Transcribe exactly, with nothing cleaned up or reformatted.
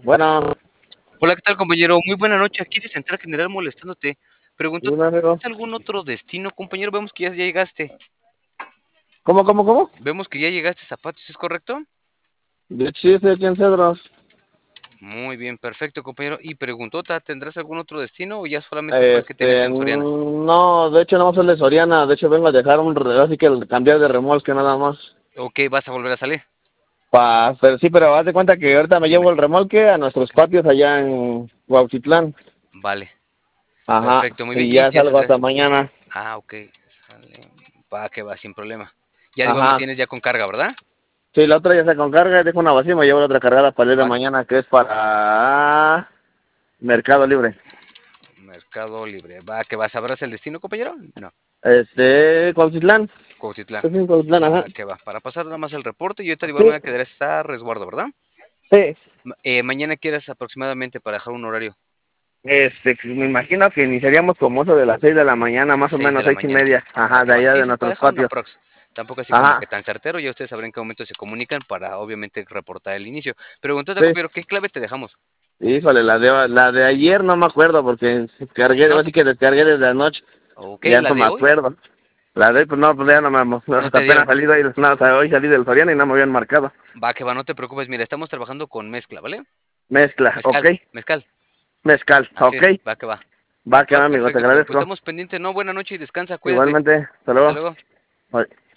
Bueno, Hola, ¿qué tal, compañero? Muy buena noche. Aquí de Central General molestándote. Pregunto, dime, amigo. ¿tienes algún otro destino, compañero? Vemos que ya, ya llegaste. ¿Cómo, cómo, cómo? Vemos que ya llegaste a Zapatos, ¿es correcto? De hecho, sí, estoy aquí en Cedros. Muy bien, perfecto, compañero. Y preguntota, ¿tendrás algún otro destino o ya solamente fue el que tenías Este, en Soriana? no, de hecho, no soy de Soriana. De hecho, vengo a dejar un, re- así que el- cambiar de remolque nada más. Ok, vas a volver a salir. Pa, pero sí, pero haz de cuenta que ahorita me llevo Dime. el remolque a nuestros Ok, patios allá en Huautitlán. vale, Ajá, perfecto, muy bien. y Y ya ya salgo hasta tendrás. mañana. Ah, ok, sale. Va, que va, sin problema. Ya igual lo Ajá. tienes ya con carga, ¿verdad? Sí, la otra ya se con carga, dejo una vacía y me llevo la otra cargada para el día de Va, mañana, que es para Mercado Libre. Mercado Libre. Va, que va. ¿Sabrás el destino, compañero? No. Este, Cuautitlán. Cuautitlán. Es en Cuautitlán, ajá. Va, que va. Para pasar nada más el reporte, y ahorita de igual Sí, manera quedarás a resguardo, ¿verdad? sí. Ma- eh, mañana quieras aproximadamente para dejar un horario. Este, me imagino que iniciaríamos como eso de las seis de la mañana, más o Seis de menos la seis y mañana. media, Va, ajá, que de va. allá Sí, de sí, para nuestros dejar una patios, prox. Tampoco así como que ajá, tan certero, ya ustedes sabrán en qué momento se comunican para obviamente reportar el inicio. Preguntate, sí, compañero, ¿qué clave te dejamos? híjole, la de, la de ayer no me acuerdo porque cargué, ¿No? así que descargué desde anoche, Ok, ya la no me de hoy acuerdo, la de, pues no, pues ya no me, no, no hasta te apenas dieron. salí de ahí, no, o sea, hoy salí del Soriana y no me habían marcado, Va, que va, no te preocupes. Mira, estamos trabajando con mezcla, ¿vale? mezcla, ok, Mezcal, mezcal. mezcal, Así ok, es, va que va. va, que Va, va, amigo, te perfecto, compañero. Pues agradezco, estamos pendientes, ¿no? Buena noche y descansa, cuídate. igualmente, hasta Hasta luego. luego. Bye.